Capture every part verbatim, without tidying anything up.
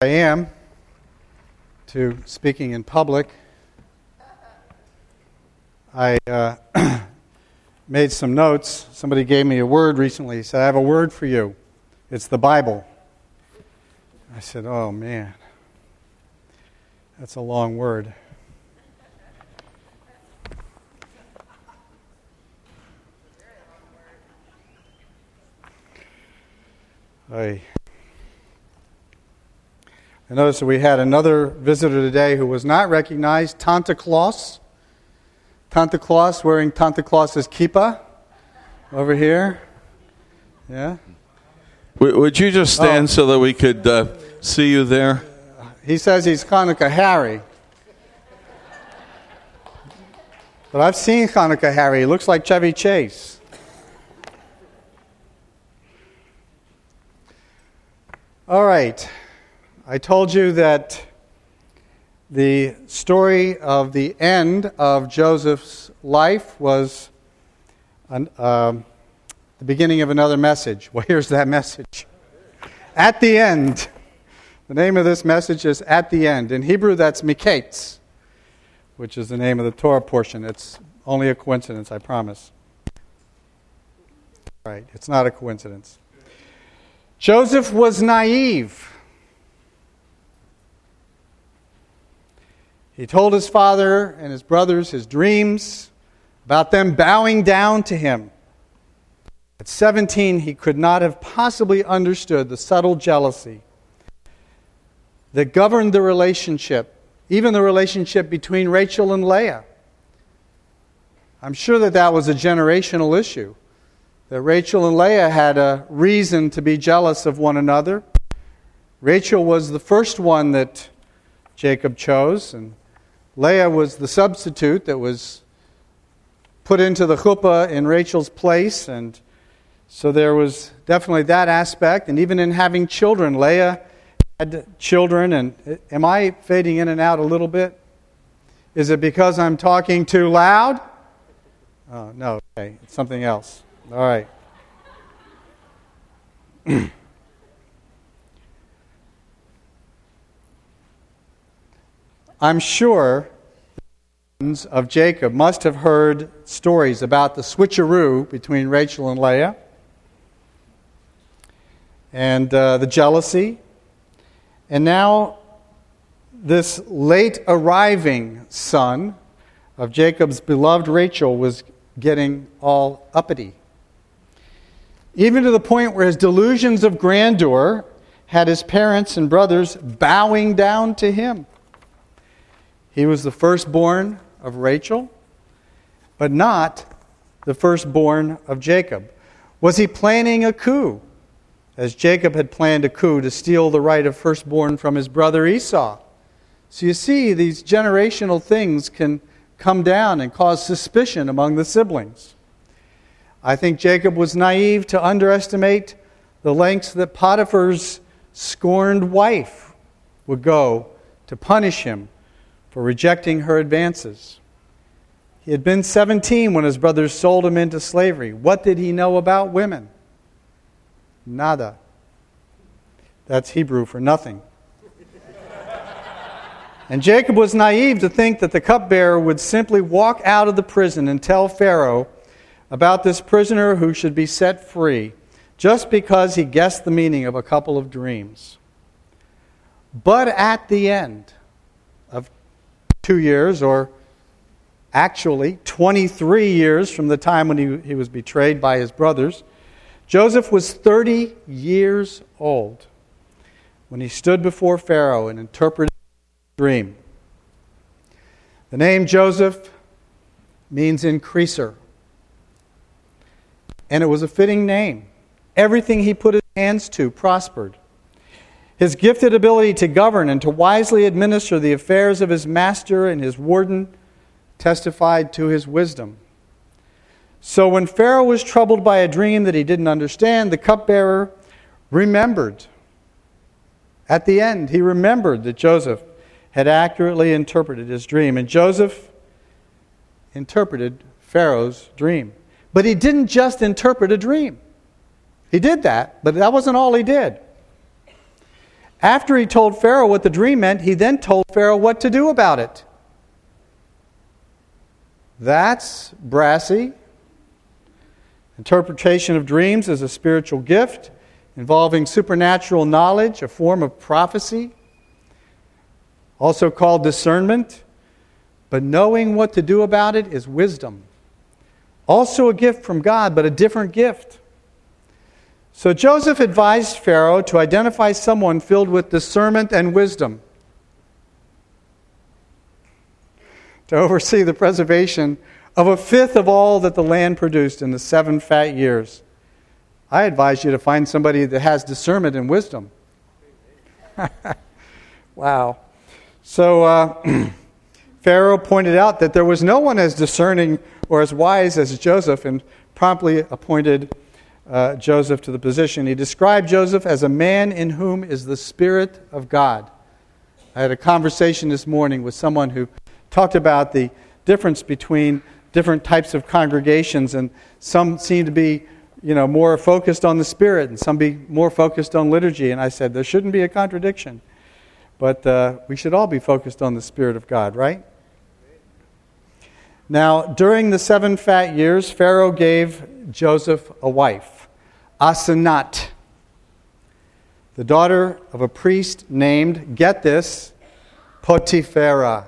I am to speaking in public. I uh, made some notes. Somebody gave me a word recently. He said, I have a word for you. It's the Bible. I said, oh man, that's a long word. I I noticed that we had another visitor today who was not recognized, Tanta Claus. Tanta Claus wearing Tanta Claus's kippah over here. Yeah. Would you just stand oh. so that we could uh, see you there? He says he's Hanukkah Harry. But I've seen Hanukkah Harry. He looks like Chevy Chase. All right. I told you that the story of the end of Joseph's life was an, um, the beginning of another message. Well, here's that message. At the end. The name of this message is At the End. In Hebrew, that's Miketz, which is the name of the Torah portion. It's only a coincidence, I promise. Right, it's not a coincidence. Joseph was naive. He told his father and his brothers his dreams about them bowing down to him. At seventeen, he could not have possibly understood the subtle jealousy that governed the relationship, even the relationship between Rachel and Leah. I'm sure that that was a generational issue, that Rachel and Leah had a reason to be jealous of one another. Rachel was the first one that Jacob chose, and Leah was the substitute that was put into the chuppah in Rachel's place, and so there was definitely that aspect. And even in having children, Leah had children. And am I fading in and out a little bit? Is it because I'm talking too loud? Oh, no, okay, it's something else. All right. I'm sure the sons of Jacob must have heard stories about the switcheroo between Rachel and Leah and uh, the jealousy. And now this late arriving son of Jacob's beloved Rachel was getting all uppity. Even to the point where his delusions of grandeur had his parents and brothers bowing down to him. He was the firstborn of Rachel, but not the firstborn of Jacob. Was he planning a coup, as Jacob had planned a coup to steal the right of firstborn from his brother Esau? So you see, these generational things can come down and cause suspicion among the siblings. I think Jacob was naive to underestimate the lengths that Potiphar's scorned wife would go to punish him for rejecting her advances. He had been seventeen when his brothers sold him into slavery. What did he know about women? Nada. That's Hebrew for nothing. And Jacob was naive to think that the cupbearer would simply walk out of the prison and tell Pharaoh about this prisoner who should be set free, just because he guessed the meaning of a couple of dreams. But at the end of two years, or actually twenty-three years from the time when he, he was betrayed by his brothers, Joseph was thirty years old when he stood before Pharaoh and interpreted the dream. The name Joseph means increaser. And it was a fitting name. Everything he put his hands to prospered. His gifted ability to govern and to wisely administer the affairs of his master and his warden testified to his wisdom. So when Pharaoh was troubled by a dream that he didn't understand, the cupbearer remembered. At the end, he remembered that Joseph had accurately interpreted his dream. And Joseph interpreted Pharaoh's dream. But he didn't just interpret a dream. He did that, but that wasn't all he did. After he told Pharaoh what the dream meant, he then told Pharaoh what to do about it. That's brassy. Interpretation of dreams is a spiritual gift involving supernatural knowledge, a form of prophecy, also called discernment. But knowing what to do about it is wisdom. Also a gift from God, but a different gift. So Joseph advised Pharaoh to identify someone filled with discernment and wisdom to oversee the preservation of a fifth of all that the land produced in the seven fat years. I advise you to find somebody that has discernment and wisdom. Wow. So uh, Pharaoh pointed out that there was no one as discerning or as wise as Joseph, and promptly appointed uh, Joseph to the position. He described Joseph as a man in whom is the Spirit of God. I had a conversation this morning with someone who talked about the difference between different types of congregations, and some seem to be, you know, more focused on the Spirit, and some be more focused on liturgy. And I said, there shouldn't be a contradiction. But uh, we should all be focused on the Spirit of God, right? Now, during the seven fat years, Pharaoh gave Joseph a wife, Asenat, the daughter of a priest named, get this, Potipharah.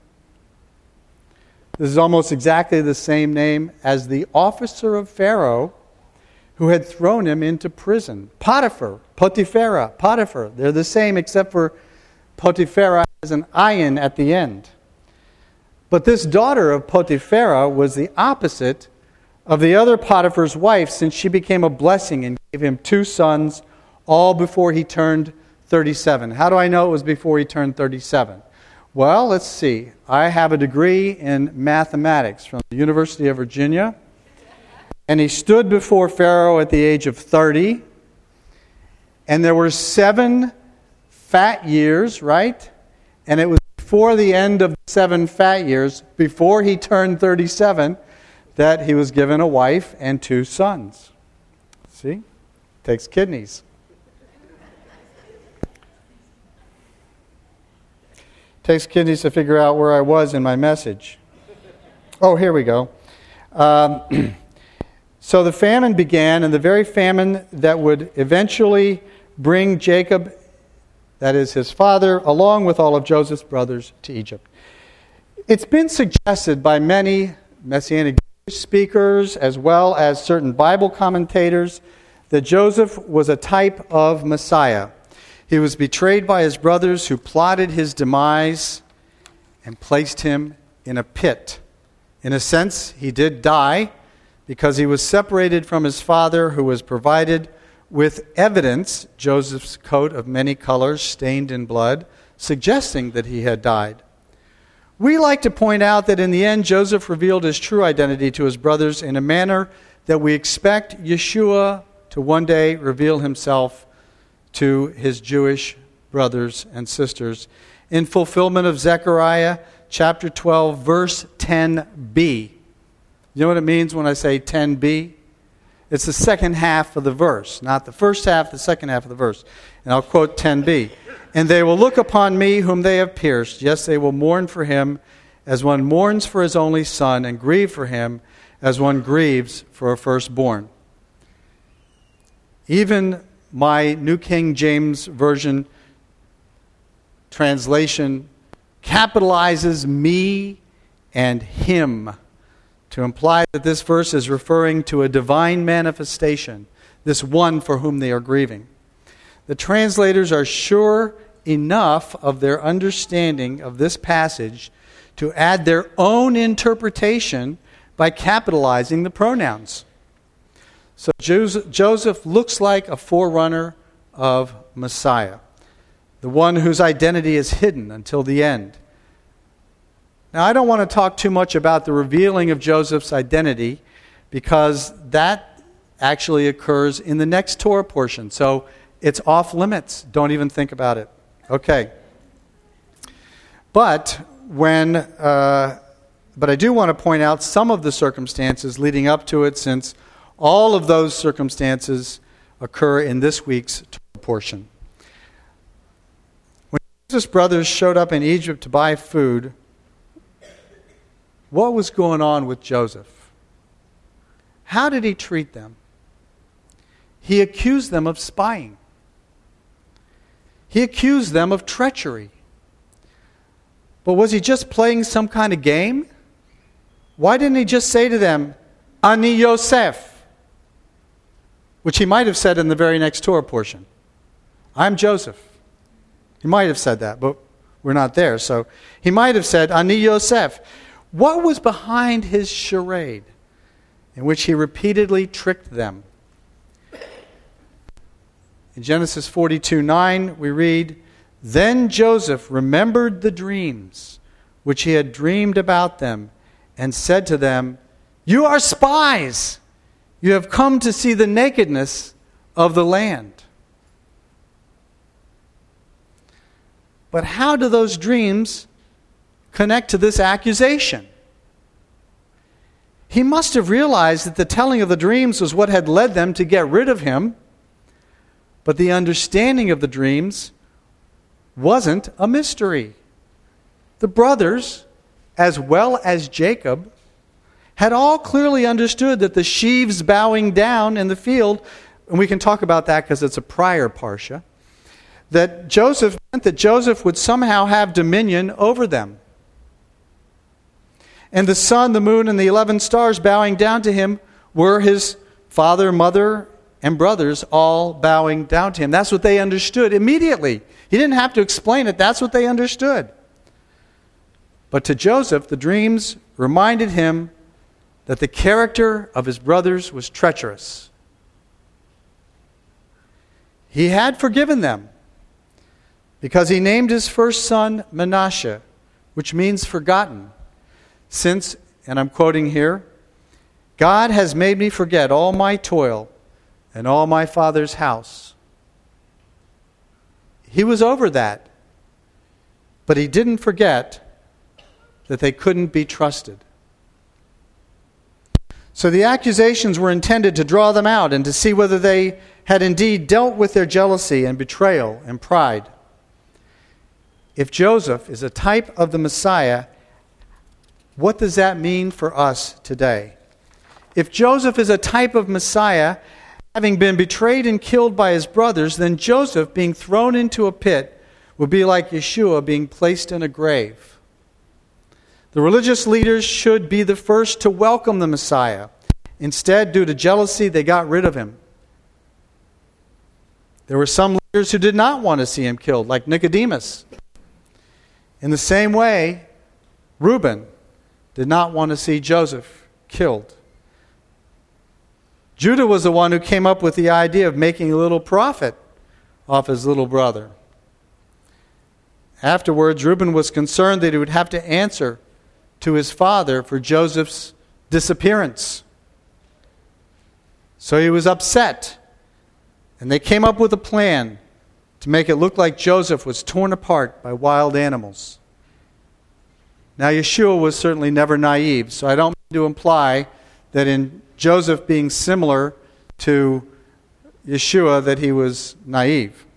This is almost exactly the same name as the officer of Pharaoh who had thrown him into prison. Potiphar, Potipharah, Potiphar. They're the same except for Potipharah has an ayin at the end. But this daughter of Potipharah was the opposite of the other Potiphar's wife, since she became a blessing and gave him two sons, all before he turned thirty-seven. How do I know it was before he turned thirty-seven? Well, let's see. I have a degree in mathematics from the University of Virginia. And he stood before Pharaoh at the age of thirty. And there were seven fat years, right? And it was before the end of the seven fat years, before he turned thirty-seven, that he was given a wife and two sons. See? Takes kidneys. Takes kidneys to figure out where I was in my message. Oh, here we go. Um, so the famine began, and the very famine that would eventually bring Jacob, that is his father, along with all of Joseph's brothers, to Egypt. It's been suggested by many Messianic speakers, as well as certain Bible commentators, that Joseph was a type of Messiah. He was betrayed by his brothers, who plotted his demise and placed him in a pit. In a sense, he did die because he was separated from his father, who was provided with evidence, Joseph's coat of many colors stained in blood, suggesting that he had died. We like to point out that in the end, Joseph revealed his true identity to his brothers in a manner that we expect Yeshua to one day reveal himself to his Jewish brothers and sisters in fulfillment of Zechariah chapter twelve, verse ten b. You know what it means when I say ten b? It's the second half of the verse, not the first half, the second half of the verse. And I'll quote ten b. And they will look upon me whom they have pierced. Yes, they will mourn for him as one mourns for his only son, and grieve for him as one grieves for a firstborn. Even my New King James Version translation capitalizes me and him to imply that this verse is referring to a divine manifestation, this one for whom they are grieving. The translators are sure enough of their understanding of this passage to add their own interpretation by capitalizing the pronouns. So Joseph looks like a forerunner of Messiah, the one whose identity is hidden until the end. Now, I don't want to talk too much about the revealing of Joseph's identity, because that actually occurs in the next Torah portion. So it's off limits. Don't even think about it. Okay. But when, uh, but I do want to point out some of the circumstances leading up to it, since all of those circumstances occur in this week's Torah portion. Joseph's brothers showed up in Egypt to buy food. What was going on with Joseph? How did he treat them? He accused them of spying. He accused them of treachery. But was he just playing some kind of game? Why didn't he just say to them, Ani Yosef? Which he might have said in the very next Torah portion. I'm Joseph. He might have said that, but we're not there. So he might have said, Ani Yosef. What was behind his charade in which he repeatedly tricked them? In Genesis forty-two nine, we read, Then Joseph remembered the dreams which he had dreamed about them, and said to them, You are spies! You have come to see the nakedness of the land. But how do those dreams connect to this accusation? He must have realized that the telling of the dreams was what had led them to get rid of him, but the understanding of the dreams wasn't a mystery. The brothers, as well as Jacob, had all clearly understood that the sheaves bowing down in the field, and we can talk about that because it's a prior parsha, that Joseph meant that Joseph would somehow have dominion over them. And the sun, the moon, and the eleven stars bowing down to him were his father, mother, and brothers all bowing down to him. That's what they understood immediately. He didn't have to explain it. That's what they understood. But to Joseph, the dreams reminded him that the character of his brothers was treacherous. He had forgiven them because he named his first son Manasseh, which means forgotten, since, and I'm quoting here, God has made me forget all my toil and all my father's house. He was over that, but he didn't forget that they couldn't be trusted. So the accusations were intended to draw them out and to see whether they had indeed dealt with their jealousy and betrayal and pride. If Joseph is a type of the Messiah, what does that mean for us today? If Joseph is a type of Messiah, having been betrayed and killed by his brothers, then Joseph being thrown into a pit would be like Yeshua being placed in a grave. The religious leaders should be the first to welcome the Messiah. Instead, due to jealousy, they got rid of him. There were some leaders who did not want to see him killed, like Nicodemus. In the same way, Reuben did not want to see Joseph killed. Judah was the one who came up with the idea of making a little profit off his little brother. Afterwards, Reuben was concerned that he would have to answer to his father for Joseph's disappearance. So he was upset, and they came up with a plan to make it look like Joseph was torn apart by wild animals. Now, Yeshua was certainly never naive, so I don't mean to imply that in Joseph being similar to Yeshua that he was naive.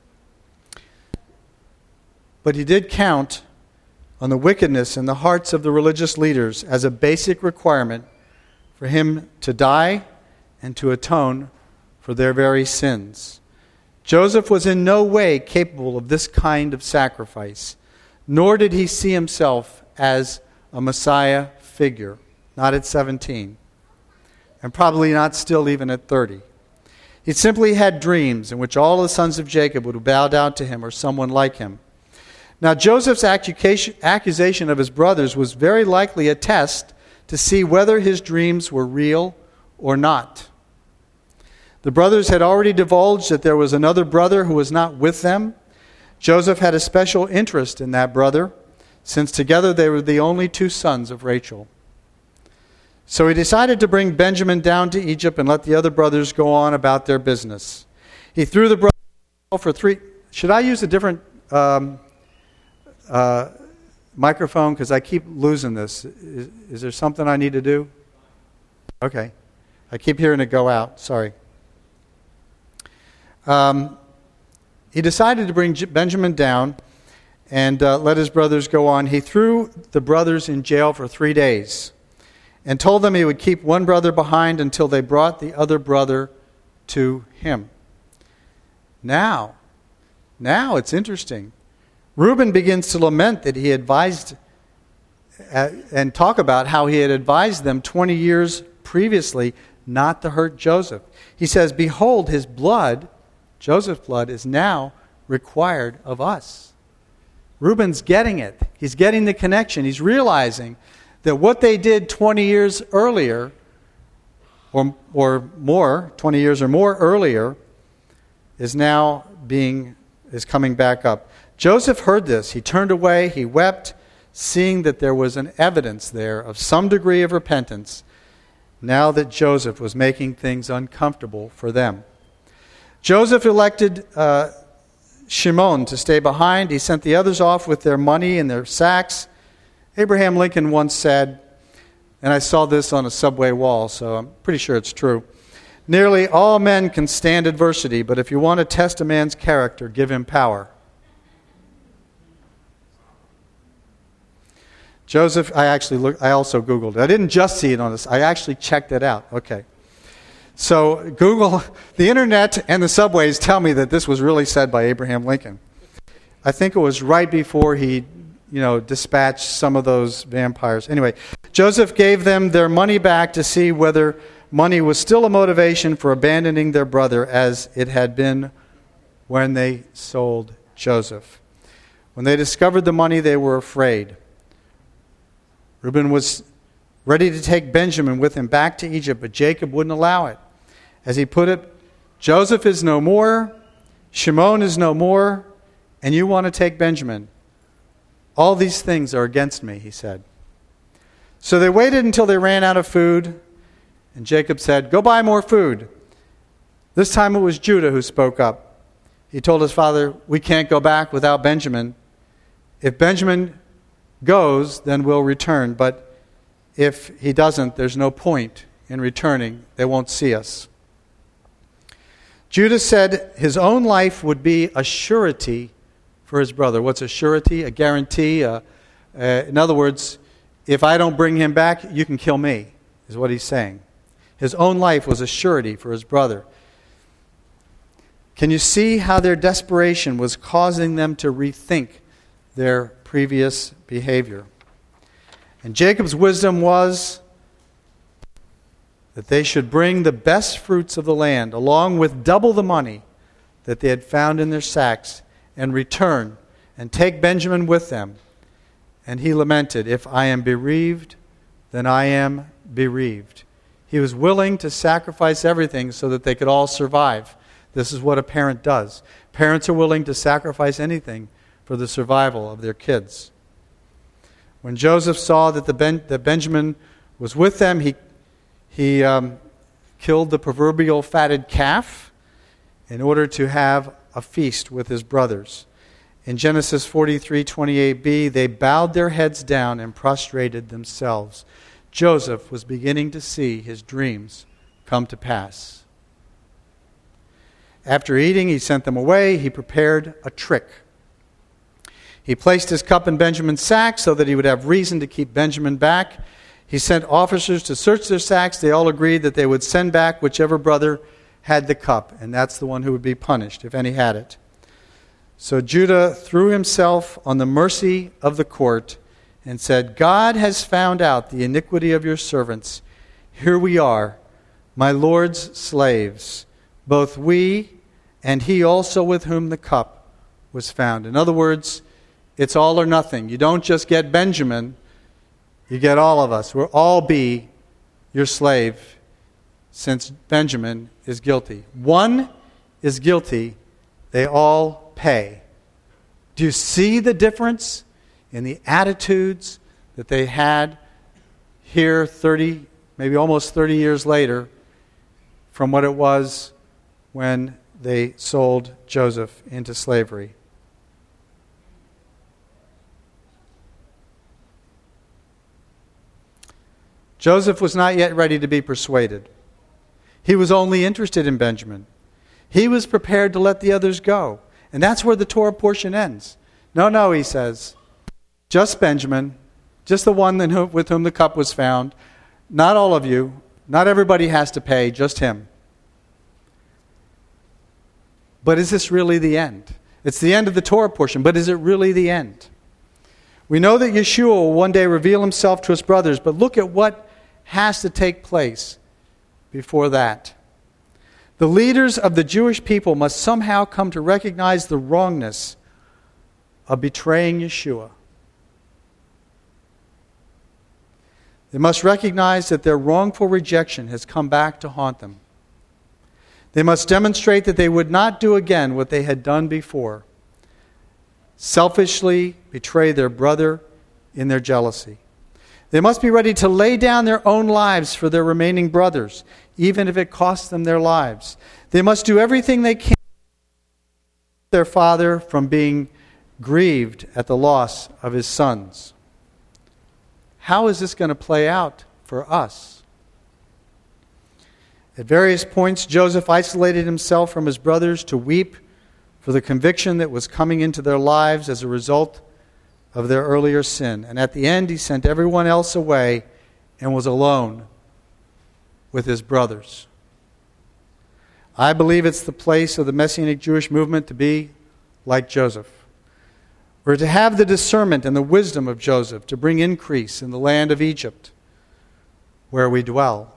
But he did count on the wickedness in the hearts of the religious leaders as a basic requirement for him to die and to atone for their very sins. Joseph was in no way capable of this kind of sacrifice, nor did he see himself as a Messiah figure, not at seventeen, and probably not still even at thirty. He simply had dreams in which all the sons of Jacob would bow down to him or someone like him. Now, Joseph's accusation of his brothers was very likely a test to see whether his dreams were real or not. The brothers had already divulged that there was another brother who was not with them. Joseph had a special interest in that brother, since together they were the only two sons of Rachel. So he decided to bring Benjamin down to Egypt and let the other brothers go on about their business. He threw the brothers for three... Should I use a different... Um, Uh, microphone, because I keep losing this. Is, is there something I need to do? Okay. I keep hearing it go out. Sorry. Um, he decided to bring J- Benjamin down and uh, let his brothers go on. He threw the brothers in jail for three days and told them he would keep one brother behind until they brought the other brother to him. Now, now it's interesting. Reuben begins to lament that he advised uh, and talk about how he had advised them twenty years previously not to hurt Joseph. He says, "Behold, his blood, Joseph's blood, is now required of us." Reuben's getting it. He's getting the connection. He's realizing that what they did twenty years earlier, or, or more, twenty years or more earlier, is now being, is coming back up. Joseph heard this. He turned away. He wept, seeing that there was an evidence there of some degree of repentance, now that Joseph was making things uncomfortable for them. Joseph elected uh, Shimon to stay behind. He sent the others off with their money and their sacks. Abraham Lincoln once said, and I saw this on a subway wall, so I'm pretty sure it's true, "Nearly all men can stand adversity, but if you want to test a man's character, give him power." Joseph, I actually looked, I also Googled it. I didn't just see it on this. I actually checked it out. Okay. So Google, the internet and the subways tell me that this was really said by Abraham Lincoln. I think it was right before he, you know, dispatched some of those vampires. Anyway, Joseph gave them their money back to see whether money was still a motivation for abandoning their brother as it had been when they sold Joseph. When they discovered the money, they were afraid. Reuben was ready to take Benjamin with him back to Egypt, but Jacob wouldn't allow it. As he put it, "Joseph is no more, Shimon is no more, and you want to take Benjamin. All these things are against me," he said. So they waited until they ran out of food, and Jacob said, "Go buy more food." This time it was Judah who spoke up. He told his father, "We can't go back without Benjamin. If Benjamin goes, then we'll return. But if he doesn't, there's no point in returning. They won't see us." Judah said his own life would be a surety for his brother. What's a surety? A guarantee. A, uh, in other words, if I don't bring him back, you can kill me, is what he's saying. His own life was a surety for his brother. Can you see how their desperation was causing them to rethink their previous behavior? And Jacob's wisdom was that they should bring the best fruits of the land, along with double the money that they had found in their sacks, and return and take Benjamin with them. And he lamented, "If I am bereaved, then I am bereaved." He was willing to sacrifice everything so that they could all survive. This is what a parent does. Parents are willing to sacrifice anything for the survival of their kids. When Joseph saw that the ben, that Benjamin was with them, he he um, killed the proverbial fatted calf in order to have a feast with his brothers. In Genesis forty-three twenty-eight b, they bowed their heads down and prostrated themselves. Joseph was beginning to see his dreams come to pass. After eating, he sent them away. He prepared a trick. He placed his cup in Benjamin's sack so that he would have reason to keep Benjamin back. He sent officers to search their sacks. They all agreed that they would send back whichever brother had the cup, and that's the one who would be punished, if any had it. So Judah threw himself on the mercy of the court and said, "God has found out the iniquity of your servants. Here we are, my Lord's slaves, both we and he also with whom the cup was found." In other words, it's all or nothing. You don't just get Benjamin, you get all of us. We'll all be your slave since Benjamin is guilty. One is guilty, they all pay. Do you see the difference in the attitudes that they had here thirty, maybe almost thirty years later from what it was when they sold Joseph into slavery? Joseph was not yet ready to be persuaded. He was only interested in Benjamin. He was prepared to let the others go. And that's where the Torah portion ends. No, no, he says, just Benjamin, just the one with whom the cup was found. Not all of you. Not everybody has to pay, just him. But is this really the end? It's the end of the Torah portion, but is it really the end? We know that Yeshua will one day reveal himself to his brothers, but look at what has to take place before that. The leaders of the Jewish people must somehow come to recognize the wrongness of betraying Yeshua. They must recognize that their wrongful rejection has come back to haunt them. They must demonstrate that they would not do again what they had done before. Selfishly betray their brother in their jealousy. They must be ready to lay down their own lives for their remaining brothers, even if it costs them their lives. They must do everything they can to keep their father from being grieved at the loss of his sons. How is this going to play out for us? At various points, Joseph isolated himself from his brothers to weep for the conviction that was coming into their lives as a result of their earlier sin. And at the end, he sent everyone else away and was alone with his brothers. I believe it's the place of the Messianic Jewish movement to be like Joseph. We're to have the discernment and the wisdom of Joseph to bring increase in the land of Egypt where we dwell.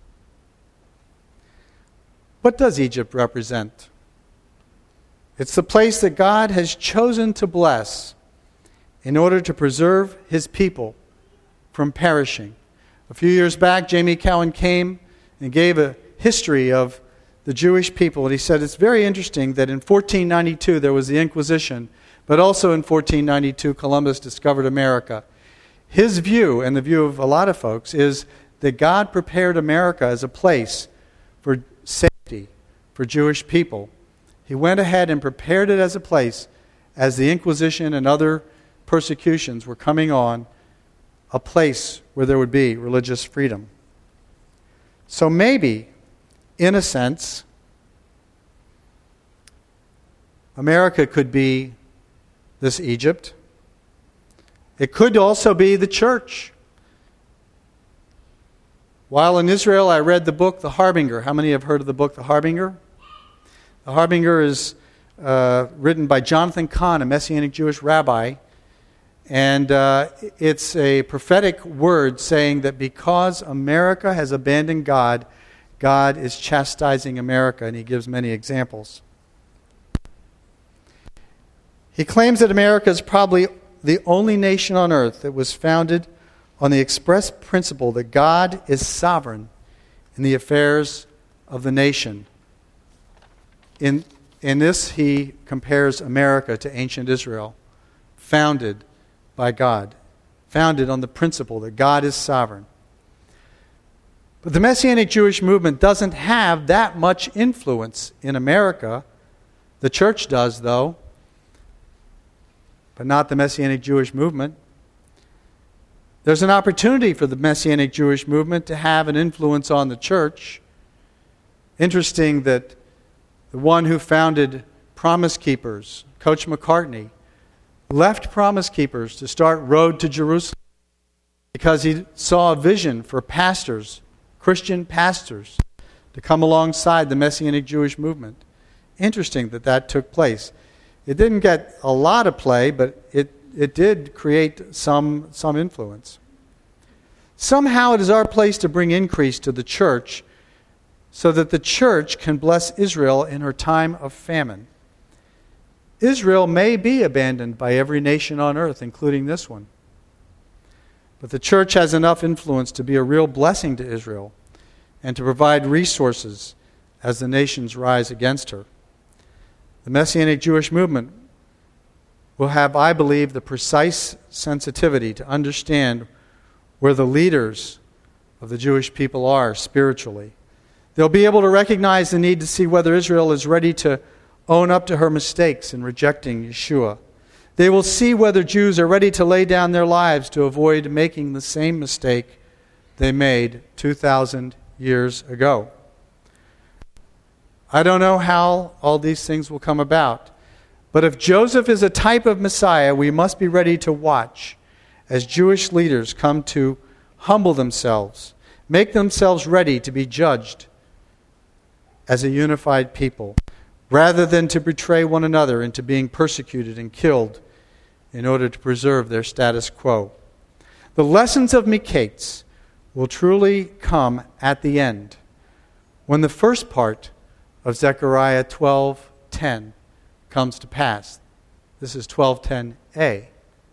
What does Egypt represent? It's the place that God has chosen to bless in order to preserve his people from perishing. A few years back, Jamie Cowan came and gave a history of the Jewish people, and he said it's very interesting that in fourteen ninety-two there was the Inquisition, but also in fourteen ninety-two Columbus discovered America. His view, and the view of a lot of folks, is that God prepared America as a place for safety for Jewish people. He went ahead and prepared it as a place as the Inquisition and other persecutions were coming on, a place where there would be religious freedom. So maybe, in a sense, America could be this Egypt. It could also be the church. While in Israel, I read the book The Harbinger. How many have heard of the book The Harbinger? The Harbinger is uh, written by Jonathan Cahn, a Messianic Jewish rabbi. And uh, it's a prophetic word saying that because America has abandoned God, God is chastising America, and he gives many examples. He claims that America is probably the only nation on earth that was founded on the express principle that God is sovereign in the affairs of the nation. In, in this, he compares America to ancient Israel, founded by God, founded on the principle that God is sovereign. But the Messianic Jewish movement doesn't have that much influence in America. The church does, though, but not the Messianic Jewish movement. There's an opportunity for the Messianic Jewish movement to have an influence on the church. Interesting that the one who founded Promise Keepers, Coach McCartney, left Promise Keepers to start Road to Jerusalem because he saw a vision for pastors, Christian pastors, to come alongside the Messianic Jewish movement. Interesting that that took place. It didn't get a lot of play, but it, it did create some, some influence. Somehow it is our place to bring increase to the church so that the church can bless Israel in her time of famine. Israel may be abandoned by every nation on earth, including this one. But the church has enough influence to be a real blessing to Israel and to provide resources as the nations rise against her. The Messianic Jewish movement will have, I believe, the precise sensitivity to understand where the leaders of the Jewish people are spiritually. They'll be able to recognize the need to see whether Israel is ready to own up to her mistakes in rejecting Yeshua. They will see whether Jews are ready to lay down their lives to avoid making the same mistake they made two thousand years ago. I don't know how all these things will come about, But if Joseph is a type of Messiah, we must be ready to watch as Jewish leaders come to humble themselves, make themselves ready to be judged as a unified people, rather than to betray one another into being persecuted and killed in order to preserve their status quo. The lessons of Miketz will truly come at the end, when the first part of Zechariah twelve ten comes to pass. This is twelve ten a.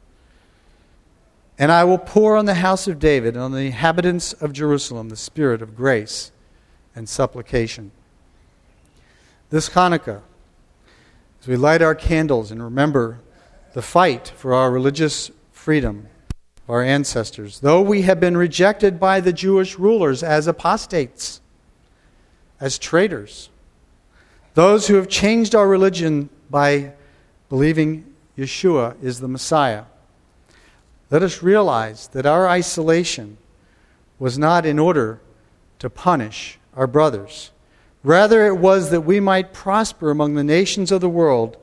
And I will pour on the house of David and on the inhabitants of Jerusalem the spirit of grace and supplication. This Hanukkah, as we light our candles and remember the fight for our religious freedom of our ancestors, though we have been rejected by the Jewish rulers as apostates, as traitors, those who have changed our religion by believing Yeshua is the Messiah, let us realize that our isolation was not in order to punish our brothers. Rather, it was that we might prosper among the nations of the world,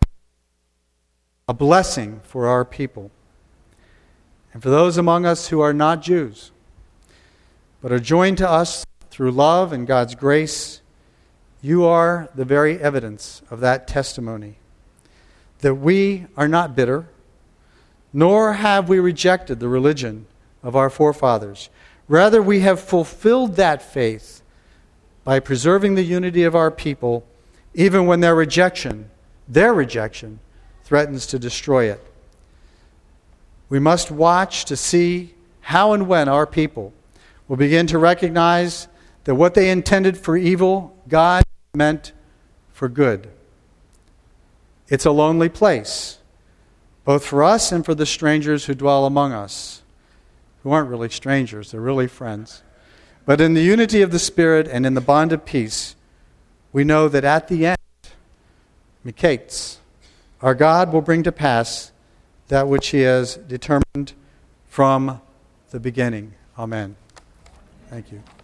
a blessing for our people. And for those among us who are not Jews, but are joined to us through love and God's grace, you are the very evidence of that testimony, that we are not bitter, nor have we rejected the religion of our forefathers. Rather, we have fulfilled that faith by preserving the unity of our people, even when their rejection, their rejection, threatens to destroy it. We must watch to see how and when our people will begin to recognize that what they intended for evil, God meant for good. It's a lonely place, both for us and for the strangers who dwell among us, who aren't really strangers, they're really friends. But in the unity of the Spirit and in the bond of peace, we know that at the end, Miketz, our God will bring to pass that which He has determined from the beginning. Amen. Thank you.